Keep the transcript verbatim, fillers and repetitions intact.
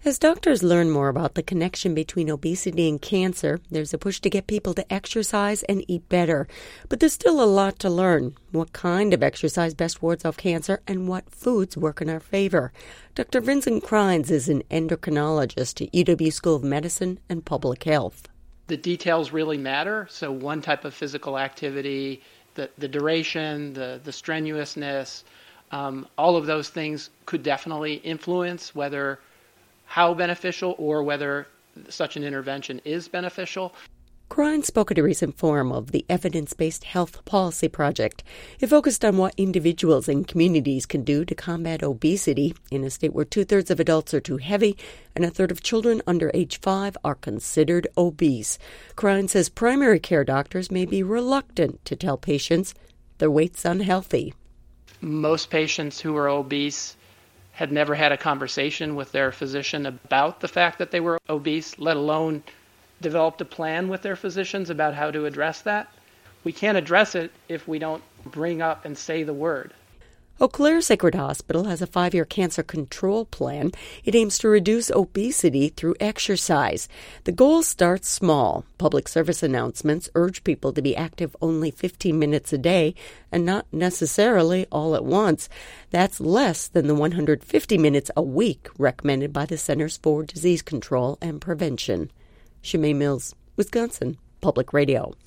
As doctors learn more about the connection between obesity and cancer, there's a push to get people to exercise and eat better. But there's still a lot to learn. What kind of exercise best wards off cancer and what foods work in our favor? Doctor Vincent Krajnc is an endocrinologist at U W School of Medicine and Public Health. The details really matter. So one type of physical activity, the, the duration, the, the strenuousness, um, all of those things could definitely influence whether how beneficial or whether such an intervention is beneficial. Krajnc spoke at a recent forum of the Evidence-Based Health Policy Project. It focused on what individuals and communities can do to combat obesity in a state where two-thirds of adults are too heavy and a third of children under age five are considered obese. Krajnc says primary care doctors may be reluctant to tell patients their weight's unhealthy. Most patients who are obese had never had a conversation with their physician about the fact that they were obese, let alone developed a plan with their physicians about how to address that. We can't address it if we don't bring up and say the word. Eau Claire Sacred Hospital has a five-year cancer control plan. It aims to reduce obesity through exercise. The goal starts small. Public service announcements urge people to be active only fifteen minutes a day and not necessarily all at once. That's less than the one hundred fifty minutes a week recommended by the Centers for Disease Control and Prevention. Shemay Mills, Wisconsin Public Radio.